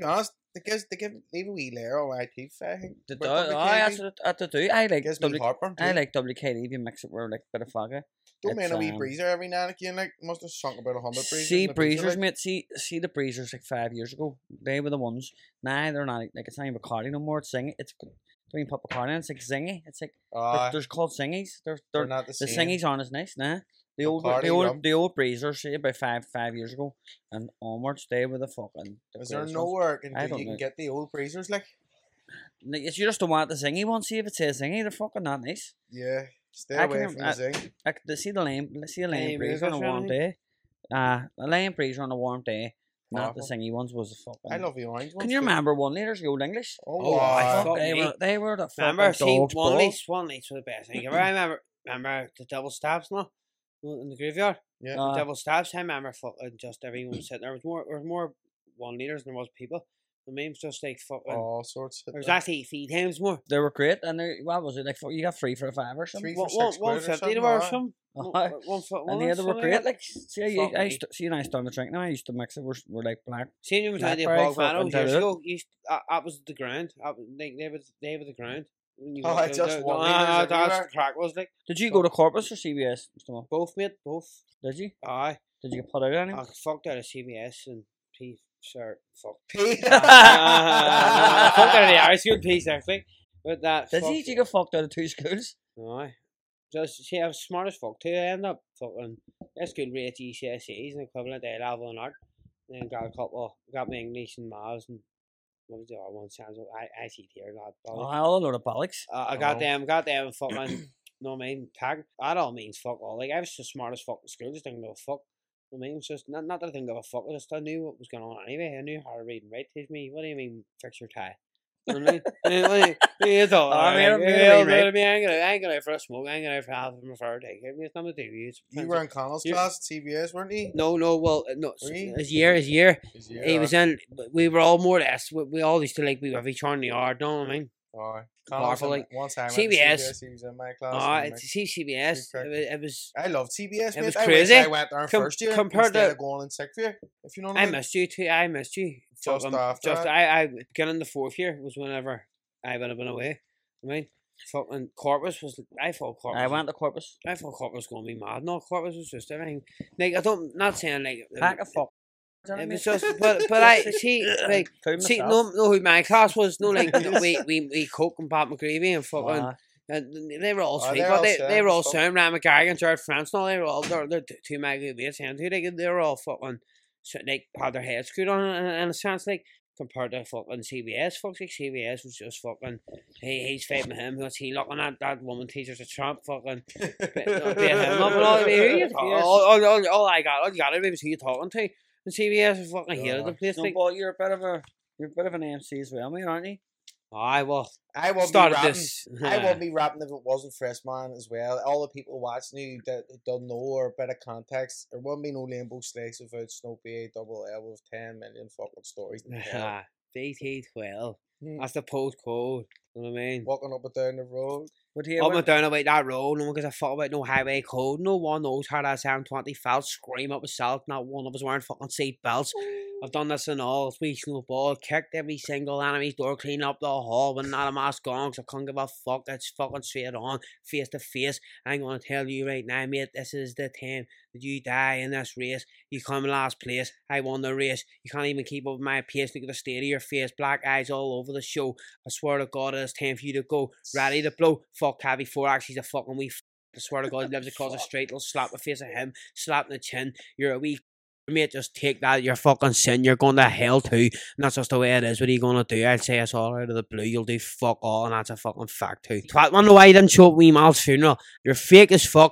They give, they give, leave a wee layer on my teeth, I think. They with do. W K D. Oh, that's what what they do. I like Gives me W. heartburn too. I like W K D if you mix it with like a bit of vodka. Don't mind it's, a wee um, breezer every now and again. Like must have sunk about a hundred breezers. See in the pizza, breezers, like. mate. See, see the breezers like five years ago. They were the ones. Now they're not like it's not even Bacardi no more. It's Zingy. It's between pop Bacardi and it's like Zingy. It's like Aye, they're, there's called Zingies. They're they're they're not the the same. Zingies aren't as nice. Nah, the old the Bacardi old rum. the old breezers. See about five five years ago and onwards. They were the fucking. The Is there greatest ones. nowhere can I do don't you can know. get the old breezers like? Like, it's you just don't want the Zingy one. See if it says Zingy, they're fucking not nice. Yeah, stay I away can- from I- the zing. Like the see the lane, see a lane Lane breezer on a breezers, warm really? day. Uh, a lane breezer on a warm day. Not the Awful. Zingy ones was the fucking. I love the orange ones. Can you too. remember one liters, the old English? Oh, Oh, I aye. fuck they me. were they were the fucking Remember, see, dogs one balls. leads, one leads were the best thing ever. I remember, remember the double stabs, no, in the graveyard. Yeah. Uh, Double stabs. I remember fucking just everyone was sitting there. There was more, there was more one liters than there was people. I mean, it was just like fucking. all sorts. There was actually three times more. They were great, and they what was it like? For, you got three for a five or something. Three for One, six one, quid or one fifty something, or aye. something. Aye. One, one, foot, And one yeah, they were something great. like that. Like, see, I, Fuck I me. used to, see, when I started drinking now, I used to mix it. We're, we're like black. See, you were telling the Blackberry Pog Fano fucking years dilute. ago. You used, that, that was the ground. That was, like, they were, they were the ground. When you Oh, walked I out just there. one No, litres no, that's everywhere. the crack was like. Did you go to Corpus or C B S? Mister Mo? Both, mate, both. Did you? Aye. Did you get put out any? I fucked out of C B S and P. Sure, fuck. Pete. I fucked out of the Irish school piece actually. But that. Did fuck, you? Did you get fucked out of two schools? Aye. Just see, I was smart as fuck too. I ended up fucking at school rate G C S Es and equivalent A level and art. Then got a couple, got my English and maths and what was the other one? Sounds like I I C T or not. Oh, all a load of bollocks. Uh, I got Oh. them, got them fucking. No, I mean tag. That all means fuck all. Like I was just smart as fuck in school. Just didn't give a fuck. I mean, it's just not not that I didn't give a fuck. I just I knew what was going on anyway. I knew how to read and write. Teach me. What do you mean fix your tie? You know what I mean? I mean, what do you- what do you talking Oh, I about? mean, Like, I'm you really know right. what I mean? I ain't gonna, I ain't gonna out for a smoke. I ain't gonna out for half of my fair day. I mean, it's nothing to do with you. It's You friends- were in Connell's You- class at C B S, weren't you? No, no. Well, uh, no. Were you? His year, his year. Yeah, He was in. We were all more or less. We, we all used to like we have each other in the yard. Know what I mean? Aye. Powerful, Connell's in- like, one time I went to C B S. C B S, he was in my class. Oh, and, it's like, see C B S. crack. It was. It was I loved C B S, It mate. was I crazy. wish I went there in Com- first year compared instead to- of going in sixth year, if you know what I I mean. missed you too. I missed you. Just Fucking- after Just that. I. I beginning the fourth year was whenever I would have been away. I mean, fucking Corpus was. I thought Corpus. I went to Corpus. I thought Corpus was gonna be mad. No, Corpus was just everything. Like I don't. Not saying like. Pack of fuck. It was just, but but I see like Food see myself. no no who my class was no like we we we coke and Pat McGreevy and fucking. Wow. And they were all Oh, sweet, they're but all they, sound they were all as fuck. sound. Ryan McGarrigan, Jared France, no, they were all they're, they're t- two mega mates, and two like they were all fucking so, like had their heads screwed on in, in a sense, like compared to fucking C B S. Folks like C B S was just fucking. He he's fighting him. What's he looking at? That woman teacher's a Trump. Fucking beat beat him up and all. I mean, who you talking- all, all, all, all I got, all you got to be was who you talking to. And C B S fucking hated the place. No, Like, but you're a bit of a you're a bit of an M C as well, mate, aren't you? aye, well, I won't be started rapping. this. I won't be rapping if it wasn't for this man as well. All the people watching you that don't know or a bit of context, there won't be no Limbo Slice without Snow B A double L with ten million fucking stories to tell. B T twelve. Hmm. That's the postcode. You know what I mean? Walking up and down the road. But here, Up when- and down about that road, no one gives a fuck about no highway code. No one knows how that seven twenty felt. Scream up itself. Not one of us wearing fucking seat belts. I've done this and all. Three snowball. Kicked every single enemy's door. Cleaned up the hall when not a mask on. Cause I couldn't give a fuck. It's fucking straight on. Face to face. I'm gonna tell you right now, mate. This is the time that you die in this race. You come in last place. I won the race. You can't even keep up with my pace. Look at the state of your face. Black eyes all over the show. I swear to God, it's time for you to go. Ready to blow. Fuck Cavi four. Actually, he's a fucking wee. F- I swear to God, he lives across the street. He'll slap the face of him. Slap in the chin. You're a wee. Mate, just take that. You're fucking sin. You're going to hell too. And that's just the way it is. What are you going to do? I'd say it's all out of the blue. You'll do fuck all, and that's a fucking fact too. Twat, wonder why you didn't show up at Wee Mal's funeral. You're fake as fuck.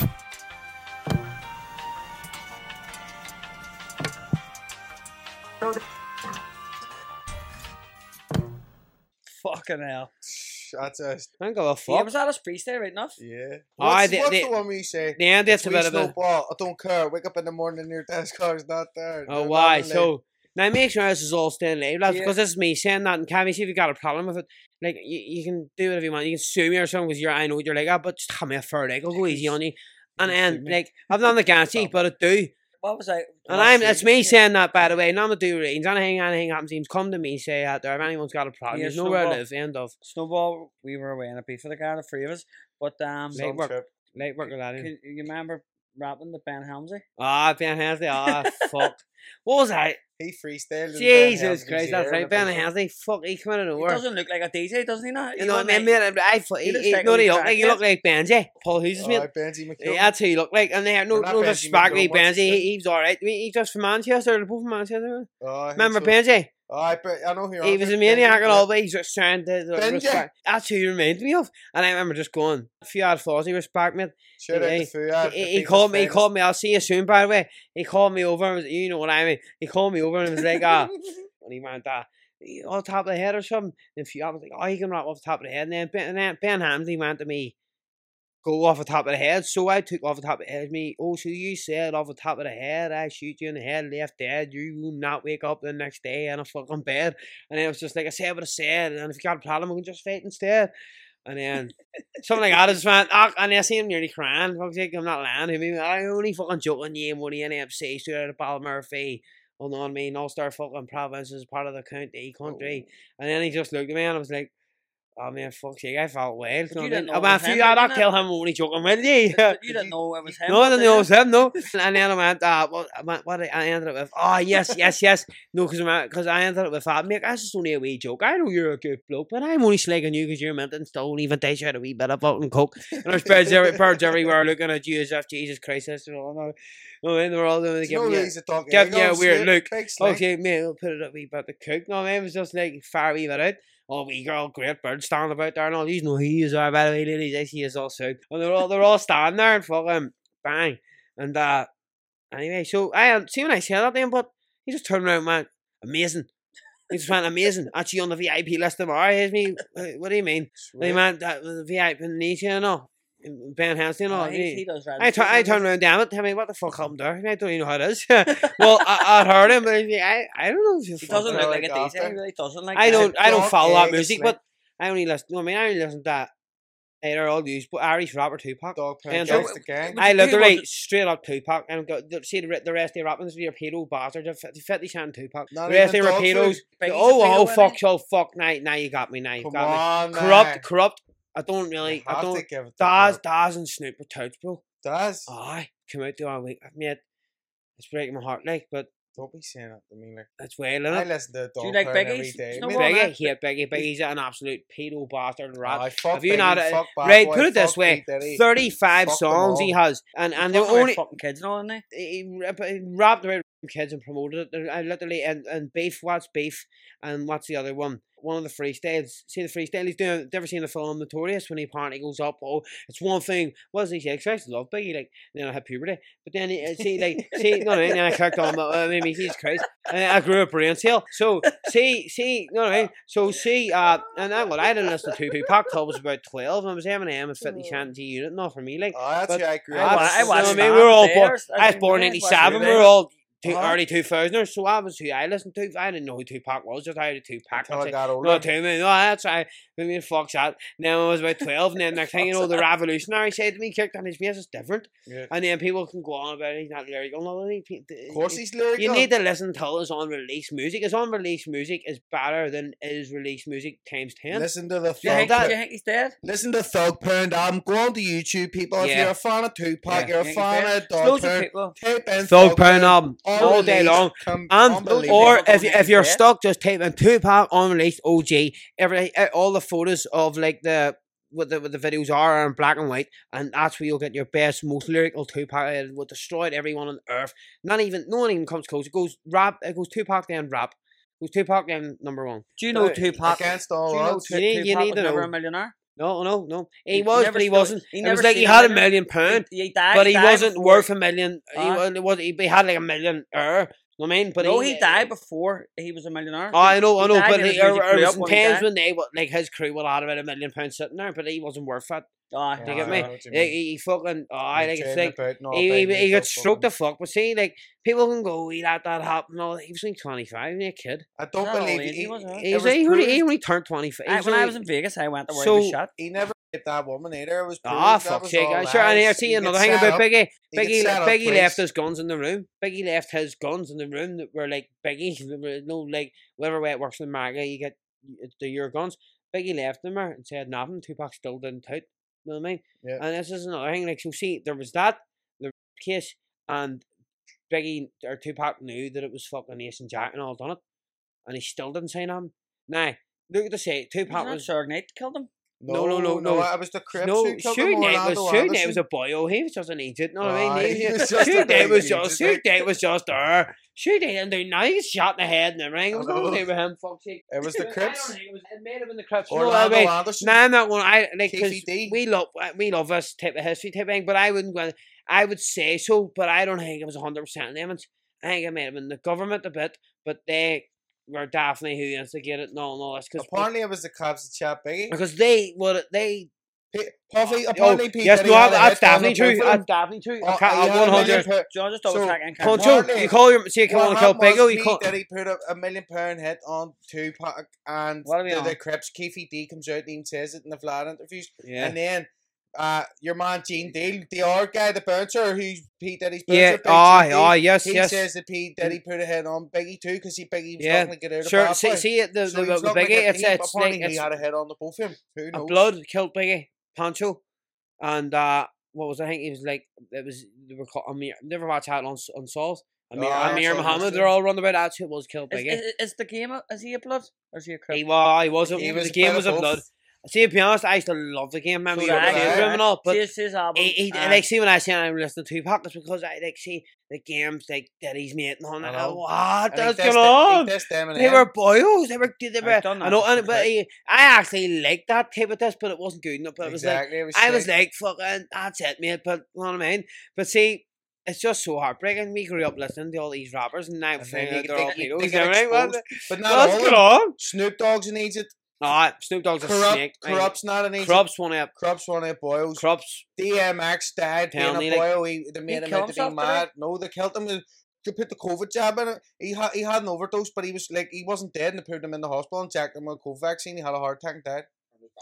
fucking hell. That's a I don't give a Yeah, fuck. was that a spree day, right enough? yeah. Aye, What's, they- what's they- the one where you say? The end, it's a "Wee bit of a. snowball, I don't care. Wake up in the morning and your desk car's not there. Oh, They're why? not So now make sure this is all still live, lads, Yeah. because this is me saying that. And Cammy, see if you got a problem with it. Like you, you can do whatever you want. You can sue me or something because you're. I know you're like, ah, but just have me a fair leg. I'll go easy on you. And You then sue me. like I've done the gassy, Stop. but I do. what was I? And I'm it's me saying that, by the way, none to do with Reigns. Anything, anything happens, he come to me, say out there, if anyone's got a problem, Yeah, there's nowhere to Snowball. live, end of. Snowball, we were away in a beef for the car, the three of us. But um, Late Some work. trip. Late work, laddie. can, you remember rapping the Ben Helmsley? Ah, Ben Hensley, ah, fuck. What was I? He freestyled. and Ben Jesus Helmsley's Christ, here that's in right, the Ben freestyle. Hensley, fuck, he came out of He nowhere. doesn't look like a D J, doesn't he? Now? You know, what man, man, I, fu- He he, looks he, like no, a he wee look like, he crackhead. look like Benji, Paul Hughes' mate. Oh, Benji McCullough. Yeah, that's who he looked like, and they had no, Well, not no Benji disrespect McDonald, with Benji, what's he, the- he's alright, he's just from Manchester, they're both from Manchester. Oh, I think Remember so. Benji? Oh, I, bet, I know who you're He on was about, a maniac Benji, and yeah. all, but he's just trying to to Benji. respect. That's who he reminds me of. And I remember just going, a few odd flaws, he respect me. Shout out He- to Fuad. He, he called me, he called me, I'll see you soon, by the way. He called me over, and was, you know what I mean. He called me over and was like, ah, and he went, ah, off the top of the head or something. And Fuad was like, oh, you can rap off the top of the head. And then Ben, and then Ben Hamsley went to me, go off the top of the head. So I took off the top of the head. Me, oh, so you said off the top of the head, I shoot you in the head, left dead. You will not wake up the next day in a fucking bed. And then it was just like, I said what I said. And if you got a problem, we can just fight instead. And then something like that, I just went, oh, and I see him nearly crying. Fuck's sake, I'm not lying to me. I only fucking joking, yeah, money in M C, straight out of Balmurphy. Oh, no, I mean, Ulster fucking province is part of the county, country. And then he just looked at me and I was like, oh man, fuck's sake, I felt wild. But you You know didn't what I know mean? it I was went, him, you I'd did you not tell him I'm only joking with you. You didn't know it was him. No, I didn't did know it you? was him, no. And then I went, uh, what, I went- what I ended up with, oh, yes, yes, yes. No, because because I ended up with, uh, mate, that's just only a wee joke. I know you're a good bloke, but I'm only slagging you because you're meant and still even dish out a wee bit of fucking coke. And there's birds, every, birds everywhere looking at you as if Jesus Christ, that's all. No, no, and they're all doing There's no giving you, reason to talk. giving you a Egos, weird slip, look. big slip. Okay, mate, we'll put it a wee bit of cook. No, man, it was just like far wee bit out. Oh, wee girl, great bird standing about there and all these. No, he is uh, by the way, ladies, I see is all south. And they're all they're all standing there and fucking bang. And uh anyway, so I um, see when I said that then, but he just turned around and went, amazing. He just went amazing. Actually on the V I P list tomorrow, here's me. What do you mean? They Sweet. meant that was the V I P Indonesia and all. Ben Hansen and all. Oh, he, he does I, tu- I turned around, damn it, tell me what the fuck happened there. I don't even know how it is. Well, I, I heard him, but I, I don't know if you He fucking- doesn't look like a like D J. after. He really doesn't like I that. don't I don't dog follow that egg music, slip. but I only listen. No, I mean I only listen to that. Either all these, but Irish rapper Tupac. Dog And pound so- gangsta gang. But I who literally was it? straight up Tupac and go the- see the re- the rest of the rappers, your pedo bastards, are fifty, fifty cent Tupac. Not The rest of even the dog pedos. food. But he's a Oh, oh, pedo, fuck, isn't oh, fuck. Now, now you got me. Now you Come got me. on, Corrupt, man. corrupt. I don't really. You I have don't. to give it to Daz, Corrupt. Daz, and Snoop were touch, bro. Daz. Aye, come out the other week. Mate, it's breaking my heart, like, but Don't be saying that to me. Like, it's wild, I isn't it? listen to Dog you like Pound every Biggie's? day. No mate. more, Biggie, man. yeah, Biggie, Biggie's an absolute pedo bastard rat. Aye, fuck Have you Biggie, not? uh, fuck Bad right, Boy, put it this fuck way: P. Diddy. thirty-five Fuck them songs he all. has, and and He's the talking about only fucking kids and all, isn't he? he, rap- he rapped about kids and promoted it. There- I literally and and beef. What's beef? And what's the other one? One of the freestyles. See the freestyle he's doing. Never seen the film Notorious when he apparently goes up. Oh, it's one thing. What does he say? I used to love Biggie. Like then I had puberty, but then he, uh, see like see no, no, and then I clicked on. Uh, maybe he's Christ. I, I grew up brain cell. So see see no, no, so see uh and I well I didn't listen to Tupac till I was about twelve. And I was Eminem and fifty Cent and G Unit. Not for me. Like Oh, that's but who I grew I up wa- with. I you know watched what I mean, Stab we were all born. Bears. I was born in I watched eighty-seven. We Stab were all two, Uh-huh. early two thousands, so I was who I listened to. I didn't know who Tupac was, just I had a Tupac. Until I That's it. got older. No, to me, no, that's right. I mean, fuck's that. Then I was about twelve, and then next thing you know, the revolutionary side to me kicked on his face is different. Yeah. And then people can go on about it, he's not lyrical. No, he, Of course he's lyrical. you need to listen to his unreleased music. His unreleased music is better than his released music times ten. Listen to the Do you think, Thug do Pound. you think he's dead? Listen to Thug Pound album. Go on to YouTube, people. If Yeah. you're a fan of Tupac, Yeah. you're a You think fan he's of dead? Dog Loads of Pound. people. Type in Thug Pound album all day unreleased, long. com- And unbelievable. or people if you, think if you're he's dead. stuck, just type in Tupac unreleased O G. Every uh, all the photos of like the what the what the videos are are in black and white, and that's where you'll get your best, most lyrical Tupac. It would destroyed everyone on earth. Not even no one even comes close. It goes rap. It goes Tupac then rap. It goes Tupac then number one. Do you know Uh, Tupac? Against Do all you know odds. Tu- You need- you Tupac need was to never know. a millionaire? No, no, no. He, He was, never but he stole- wasn't. he It never was like he seen a had a million. million pound, He, he died. but he died wasn't before- worth a million. He, Aye. wa- it was, he, he had like a million er. You know what I mean? But no, he died before he was a millionaire. Oh, I know, I He know, died but when he, his er, music er, blew was up in when he times died. when they wa- like his crew would have had about a million pounds sitting there, but he wasn't worth it. Aye. Do you get I me? know what you He, mean. he, he fucking oh, I like it's Chatting like about not he, being he, he so got stroked the fucking- fuck, but see, like people can go, he let that happen. No, he was only twenty five, he a kid. I don't Not believe only he, he was, huh? it He's, was he, only, he proved- only turned twenty five. I, when I was in Vegas, I went to where he So- was shot. he never that woman either. It was Ah, proved that fuck's was sake. all Uh, Sure, and here, lies. see He another gets thing set about up. Biggie. He gets Biggie, set up, Biggie left please. his guns in the room. Biggie left his guns in the room that were like Biggie's. There were no, like, whatever way it works in America, you get the your guns. Biggie left them there and said nothing. Tupac still didn't out. You know what I mean? Yeah. And this is another thing. Like, so see, there was that, the case, and Biggie or Tupac knew that it was fucking Ace and Jack and all done it, and he still didn't say nothing. Now, look at the say, Tupac was. Suge Knight killed him. No, no, no, no. It was the Crips No, who killed Suge him. Knight was Orlando Suge Knight was Anderson. a boy. He was just an idiot. You know what I Aye, mean? he He, was just Suge a Knight was big just idiot. Suge Knight was just there. Suge Knight and then now he's shot in the head in the ring. It was I know. nothing with him. Fuck's sake. It was the I Crips. don't think it was. It may have been the Crips. No, Orlando I mean, Anderson. nah, I'm not going. I like because Keefy D. we love we love this type of history type thing, but I wouldn't go. I would say so, but I don't think it was hundred percent them. I think it may have been the government a bit, but they were definitely who instigated and all, and all this because Apparently, it was the cops that shot Biggie. because they what they. P- Puffy, Oh, apparently, P. yes, Diddy no, had a that's hit on definitely the true. both of That's them. definitely true. Oh, I can't. he I'm had a one million hundred. per- John, just double So, checking. Concho, Apparently- you call your see you What want to kill happened Biggie, was you P. call. Diddy put a, a million pound hit on Tupac, and What are we the, on? the Crips. Keefy D comes out and even says it in the Vlad interviews. Yeah. And then uh, your man Gene Deal, the other guy, the bouncer, who's P. Diddy's bouncer, Yeah. Big Ah, Gene ah, Deal, yes, he yes. says that P. Diddy put a hit on Biggie too because he Biggie was Yeah. looking to get out of Sure. bad See, boy. see it. The So the, he was the looking to Biggie. get- It's he- it's like apparently he it's had a hit on the both of them. Who a knows? blood killed Biggie, Pancho, and uh, what was I think he was like? It was they were called Amir. Never watched that on Unsolved. Amir, Oh, Amir so Muhammad. interesting. They're all running about. That's who was killed Is, Biggie. is, is the game? A, is he a blood or is he a crip? He was. He was. A, He was the a game bit was of a both. blood. See, to be honest, I used to love the game. Remember, So you were did I, playing yeah. through 'em and all, but See his, his album. He, he, uh, like, see, when I say I'm listening to Tupac, it's because I like see the games like Diddy's mate and all I that. know. What And he is dissed going it- on? He dissed Eminem. They were boyos. They were. They were. I've done I that know, before, and, but right? he, I actually liked that type of this, but it wasn't good enough. But it was like exactly. it was I was sick. like, fucking, that's it, mate. But you know what I mean? But see, it's just so heartbreaking. We grew up listening to all these rappers, and now And then saying you- that they're all they- they pedos. get You know, right? What exposed. the- But not all What's of going them. on? Snoop Dogg's an Egypt. Ah, Snoop Dogg's a Corrupt, snake. right? Corrupt's not an Egypt. Corrupt's one of Corrupt's one of the boys. Corrupt's. D M X died being Tell a me, like- boy. He, they made him kill out to be himself, did he? mad. No, they killed him. They put the COVID jab in it. He had he had an overdose, but he was like he wasn't dead, and they put him in the hospital and checked him with a COVID vaccine. He had a heart attack and died.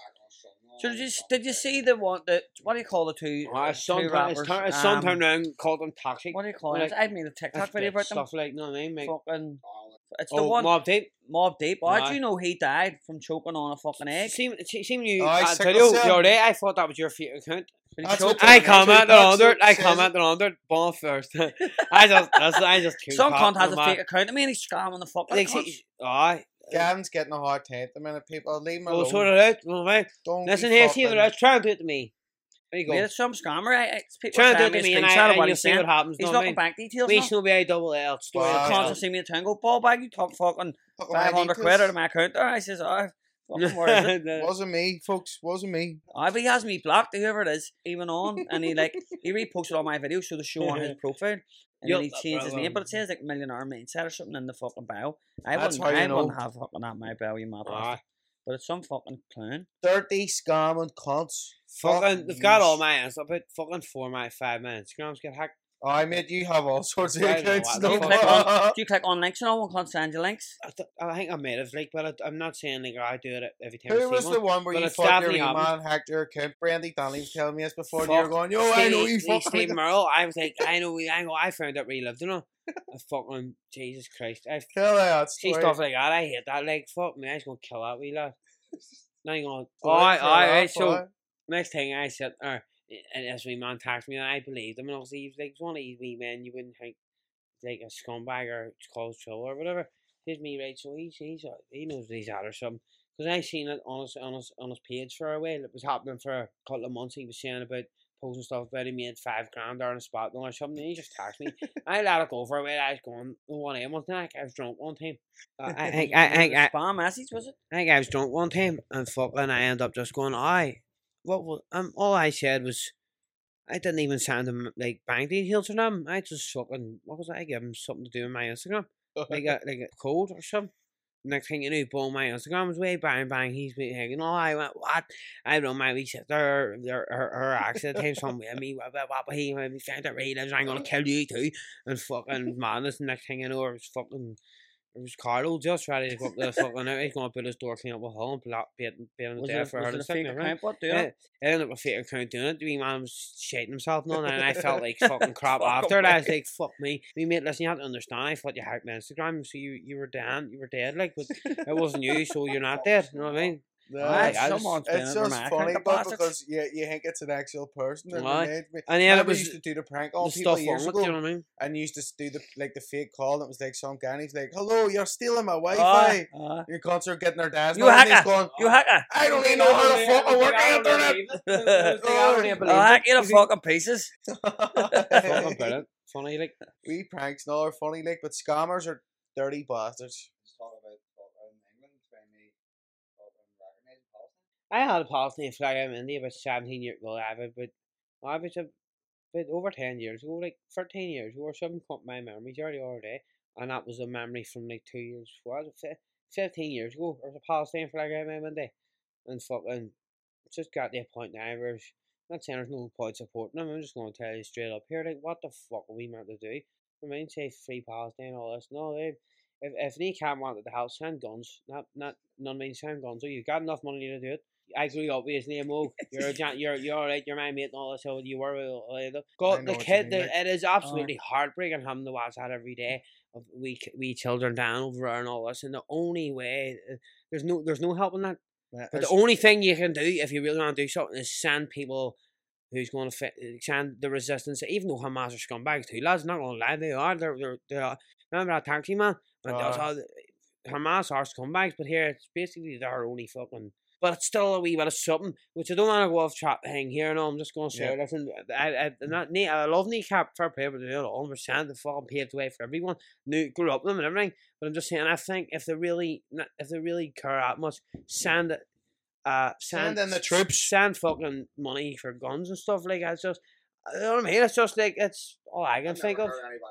So did you, did you see the one? The what do you call the two? Ah, his son, two turned- his, rappers? turn- his son Um, turned around and called them toxic. What do you call Like, it? I made a TikTok video about them. Stuff like, you know what I mean? Like, Fucking, it's the oh, one Mob Deep. Mob Deep. How Aye. do you know he died from choking on a fucking egg? Seem, se- seem you, Oh, uh, sickle tell you, cell. the other day, I thought that was your fake account. Did he That's choke what on I an egg? commented Tupac under it. I says it. commented under it. Bomb first. I just, that's, I just. Some Tupac, cunt has no a matter- fake account. I mean, he's scamming the fuck out Like, of cunts. see, aye. Gavin's getting a hard time at the minute. People leave him We'll alone. sort it out. You know what I mean? Don't Listen be here, see fucking- what I was trying to do it to me. There you go. Mate, it's some scammer. I, I, people Trying to do send it to me me, a and screenshot I, of and what you'll he's see saying. what happens. He's know what I looking mean? bank details We now. should be a double L story. Wow. as Cons well. to see me a town go, ball bag, you talk fucking Fucking my five hundred details. quid out of my account there. I says, oh, fucking where is it? Wasn't me, folks. Wasn't me. I but he has me blocked, whoever it is, even on, and he like he reposted all my videos so to show on his profile, and Yup, then he that's changed his right, name, but um, it says like millionaire mindset or something in the fucking bio. I That's wouldn't, how you I wouldn't know. have fucking that in my bio, you mad Aye. bastard. But it's some fucking clown. Dirty scamming cunts. Fucking, Fuck they've got all yous. my answers. About fucking four, my five my Instagrams get hacked. I mate, you have all sorts of I don't know accounts. what Do No you the click more. on? Do you click on links and all? One can't send you links. I, th- I think I made it, like, but I, I'm not saying like I do it every time. I Who see was one. the one where But you it's thought your definitely wee happened. man hacked your account? Brandy Donnelly was telling me this before. and You were Fuck. going, yo, I know you Steve, fucking. Steve Merle. I was like, I know, I know, I found out where he lived, you know. I fucking Jesus Christ. I Tell that see story. stuff like that. I hate that. Like, fuck me, I was gonna kill that wee lad. Now you going, Go oh, in for alright, that, right. So boy. next thing I said, or and as wee man taxed me, and I believed him, and obviously he was like one of these wee men you wouldn't think like a scumbag or called troll or whatever. Here's me, right? So he's he's uh, he knows what he's at or something. Because I seen it on his on his on his page for a while. It was happening for a couple of months. He was saying about posting stuff about he made five grand there on the spot or something. And he just taxed me. I let it go for a while. I was going one AM one time. I was drunk one time. Uh, I think I think I, Spam message was it? I think I was drunk one time and fucking I ended up just going, aye. What was um all I said was I didn't even send him like bank details or them. I just fucking what was I give him something to do with my Instagram. Like a like a code or something. Next thing you know, boom, my Instagram was way bang bang. He's been hanging all. I went, what? I don't know, my wee sister, her, her, her accident came some with me. What, what, what, he, he found out he lives. I'm gonna kill you too. And fucking madness. Next thing you know, it was fucking It was Carlo just ready to go up to the fucking out. He's going to put his door clean up with Hull and block beating him Was there it, for was her it to a sit fake there. account? What doing Yeah, it? I ended up with a fake account doing it. The wee man was shitting himself and all, and I felt like fucking crap Fucking after it. I was brilliant. like, fuck me. Me mate, listen, you have to understand, I thought you hacked my Instagram, so you, you were dead, you were dead, like, but it wasn't you, so you're not dead, you know what I mean? No, Aye, it's, I just- someone's doing it's it for just my funny, account, the but bastards. because you, you think it's an actual person. It Aye. reminds me. And then it Remember was we used to do the prank the on people stuff years on it, ago, you know what I mean? and you used to do the like the fake call. And it was like some guy, and he's like, "Hello, you're stealing my Wi-Fi." Aye, aye. Your concert getting their dad's You number, and he's hacker! going, You hacker! "I don't even know how to fucking work the internet." I'll hack you to fucking pieces. Fucking brilliant. Funny, like, We pranks now are funny, like, but scammers are dirty bastards. I had a Palestinian flag in India about seventeen years ago. I was about, I was about over ten years ago, like thirteen years ago or something. Caught my memory already all day, and that was a memory from like two years before. It was fifteen years ago. There was a Palestinian flag in my Monday, and fucking it's just got to a point now where it's not saying there's no point supporting them. I'm just going to tell you straight up here, like, what the fuck are we meant to do? I mean, say free Palestine, all this. No, they. If if they can't wanted to help, send guns. Not not none mean send guns. So you've got enough money to do it. I grew up with his name. Oh, you're a jan- you're you're alright. You're my mate and all this. So you were. Uh, God, know the what you kid. mean, The, like- it is absolutely heartbreaking having to watch that every day of we we children down over there and all this. And the only way uh, there's no there's no helping that. Yeah, But the it's- only thing you can do if you really want to do something is send people who's going to fit, send the resistance. Even though Hamas are scumbags too, lads. Not going to lie, they are. They're, they're, they are. Remember that taxi man? And Aye. uh, Hamas are scumbags, but here it's basically their only fucking. But it's still a wee bit of something, which I don't want to go off track thing here. No, I'm just going to say, Yeah. listen, I, I, not, I love kneecap fair play, but they all understand the fucking paved the way for everyone. New grew up with them and everything. But I'm just saying, I think if they really, if they really care that much, send it. Uh, send, Send in the troops. Send fucking money for guns and stuff like that. It's just, you know what I mean? It's just like, it's all I can think of.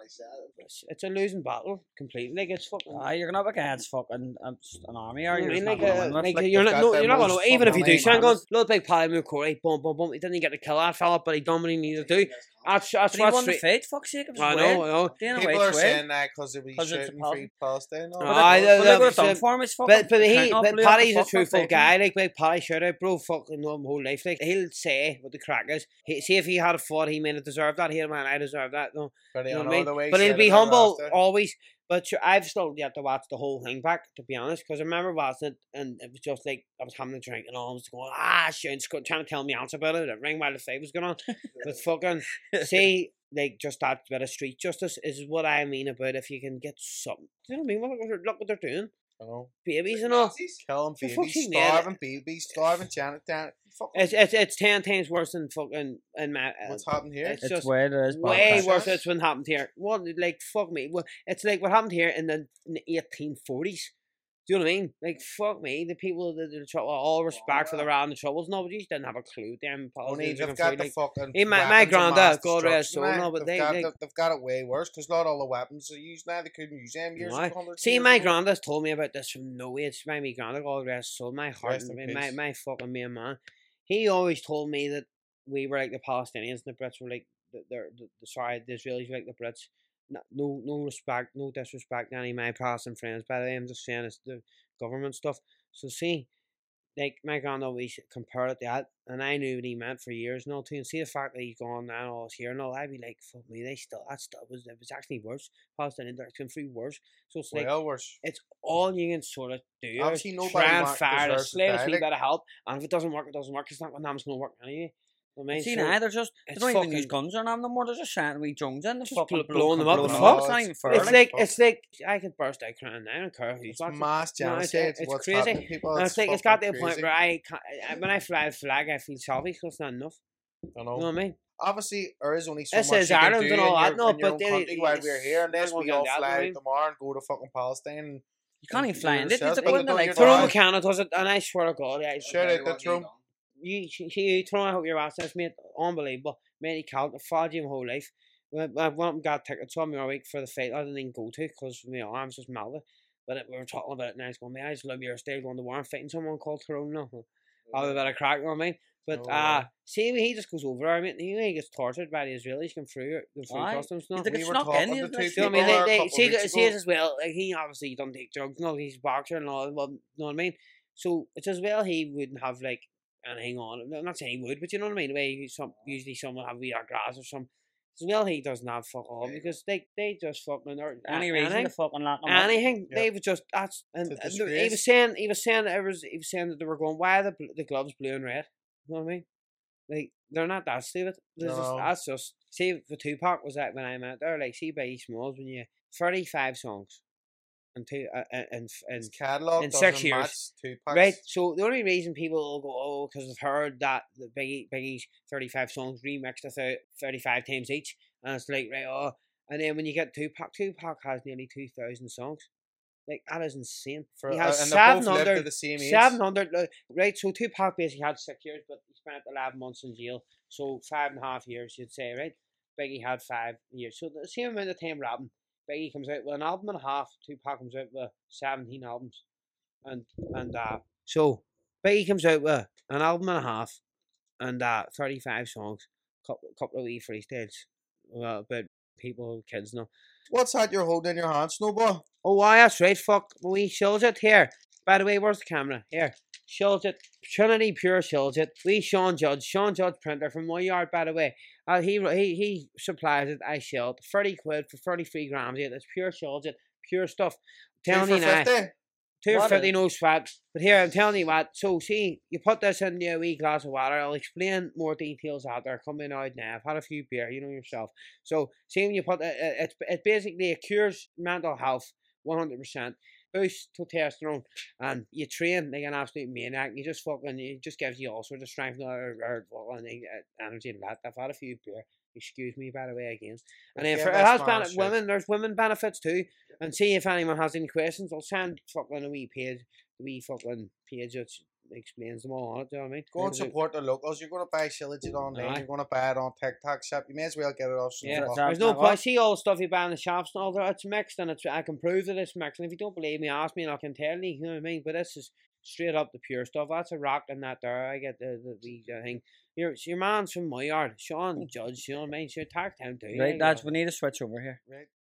It's, it's a losing battle completely. Like, it's fucking. Aye, you're going up against fucking um, an army, are You you? know what I mean? You're Like, just not uh, gonna win with, like, like, you're they've not, got no, their you're not most going to, even if you do, fucking Sean money. goes, little big Paddy Mukori, boom, boom, boom, he didn't get the kill that fella, but he done what he needed to do. That's, that's But he what's won the straight. fight, fuck's sake. It was I weird. know, I know. Dana People White's are weird. saying that because they be 'Cause it's a shooting Pal- free Palestine. No, Aye, But Aye, look- the- but look what it's the- done for him. It's But fucking but he picking up but blew up the Paddy's a fucking truthful bacon. guy, like big Paddy shout out, bro, fucking know him whole life. Like he'll say what the crack is. He see if he had a fought, he may have deserved that. He'll man, I deserve that. No, but you know on what I mean? all the way But he'll said be it on humble roster. always. But sure, I've still yet to watch the whole thing back, to be honest, because I remember watching it and it was just like I was having a drink and all, I was going ah shit, and sc- trying to tell me else about it. It rang while the fight was going on. But fucking see, like just that bit of street justice is what I mean about if you can get something. Do you know what I mean? Look, look what they're doing, I know. babies and all. Killing For babies, fucking hell. starving babies, starving Janet down. Fucking, It's it's it's ten times worse than fucking in my. Uh, what's happened here? it's It's just weird. It is bad way practice. worse than what's happened here. What like fuck me? Well, it's like what happened here in the in the eighteen forties. Do you know what I mean? Like fuck me, the people that the trouble, all respect for the round the troubles. No, but you just didn't have a clue. Them Only Palestinians they've are got the like, fucking. Hey, my- my weapons of granddad, mass God rest his destruction, soul, like, no, but they've they- got they- the- they've got it way worse because not all the weapons they use now they couldn't use them years Aye. ago. See, my granddad's told me about this from no age. My me granddad, God rest his soul, my heart, Rest in and my peace. my fucking main man. He always told me that we were like the Palestinians, and the Brits were like the the, the, the sorry, the Israelis were like the Brits. No, no, no respect, no disrespect to any of my Protestant friends. By the way, I'm just saying it's the government stuff. So see, like my granddad always compared it to that, and I knew what he meant for years and all too. And see the fact that he's gone now and all this here and all, I'd be like, fuck me, they still that stuff was it was actually worse. Palestinians are actually free worse. So it's like Well worse. it's all you can sort of do is Obviously, nobody try and want- fire the deserves to slightest die, wee like- bit of help, and if it doesn't work, it doesn't work. It's not when it's going to work anyway. I mean, See so now, they're just they it's don't even use fucking- guns on them no more. They're just shouting wee drums in. They're Just fucking bl- blowing them up, blowing the them fuck. It's not even fair. it's like. like fuck. it's like I could burst out crying now. I don't care who's It's watching. mass No, it's- genocide. it's It's what's crazy. happening to people. And It's it's like it's got to fucking a point crazy. where I, can't, I when I fly the flag, I feel selfish because it's not enough. I You know. know what I mean? Obviously, there is only so This much is you can Ireland do and all in that, your, no, in your but own they- country while it's- we're here, unless they're we gonna all get that, fly right? out tomorrow and go to fucking Palestine. You can't even fly in it. You yourself, have to but go you into don't like get Tyrone Aye. McKenna does it, and I swear to God, I Shout out the Trump. you, you, Tyrone, I hope you're watching this, mate. Unbelievable. Mate, he can't followed you my whole life. I I went and got tickets on me a week for the fight. I didn't even go to because my arms just melted. But it, we were talking about it, and I was going, man, I just love your style going to war and fighting someone called Tyrone. No, I'll have a bit of crack, you know what I mean? But No uh way. see, he just goes over. I mean, he, he gets tortured by the Israelis going through go through Aye. customs. No, He's like, We it's were not talking in. to He's two like, so I people mean, there they, a they couple see, of weeks see it ago. as well. Like he obviously he don't take drugs. No, he's a boxer and all. Well, you know what I mean. So it's as well he wouldn't have like anything on. I'm not saying he would, but you know what I mean. The way you- some usually someone have wee grass or some. As well, he doesn't have fuck all because they they just fucking or any a- reason anything. to fucking lock him up. Anything Yep. they would just that's and, It's a and the- he disgrace. was saying he was saying it was he was saying that they were going why are the bl- the gloves blue and red, you know what I mean? Like they're not that stupid. There's just No. that's just see for Tupac was that when I met there like see Biggie Smalls when you thirty five songs and two uh, and and His and catalogue in doesn't six years. match Tupac's. right. So the only reason people will go oh because they've heard that the Biggie Biggie's thirty five songs remixed a thou- thirty five times each and it's like right oh and then when you get Tupac Tupac has nearly two thousand songs. Like that is insane. For, he uh, has and they both lived seven at hundred, the same age. seven hundred, right? So Tupac basically had six years, but he spent eleven months in jail. So five and a half years, you'd say, right? Biggie had five years. So the same amount of time rapping. Biggie comes out with an album and a half. Tupac comes out with seventeen albums, and and uh, so Biggie comes out with an album and a half, and uh, thirty-five songs, couple couple of wee freestyles, well, about people, kids, no. What's that you're holding in your hand, Snowball? Oh, why, that's right. Fuck, we shows it here. By the way, where's the camera? Here. Shows it. Trinity Pure shows it. We Sean Judge. Sean Judge printer from my yard, by the way. Uh, he he he supplies it. I sell it. thirty quid for thirty-three grams. Yeah, it's pure shows it. Pure stuff. Telling Two you for now. fifty? Two What fifty is- no sweat. But here, I'm telling you what. So, see, you put this into a wee glass of water. I'll explain more details out there coming out now. I've had a few beer, you know yourself. So, see, when you put it, it, it basically it cures mental health one hundred percent. Boosts testosterone. And you train like an absolute maniac. You just fucking, it just gives you all sorts of strength or, or, or energy and that. I've had a few beer. Excuse me, by the way, again. And then Yeah, for it that's has fine, been shit. women, there's women benefits too. And see if anyone has any questions, I'll send fucking a wee page, a wee fucking page that explains them all on it. Do you know what I mean? Go and Maybe they- support the locals. You're going to buy Shillagit online. Aye. You're going to buy it on TikTok shop. You may as well get it off Yeah, Snowball. That's there's no not point. what? See all the stuff you buy in the shops and all that. It's mixed, and it's I can prove that it's mixed. And if you don't believe me, ask me, and I can tell you. You know what I mean? But this is straight up the pure stuff. That's a rock in that there. I get the the wee uh, thing. Your your man's from my yard, Sean Judge. You know what I mean? Sure, tag him too. Right, like, lads, uh, we need to switch over here. Right.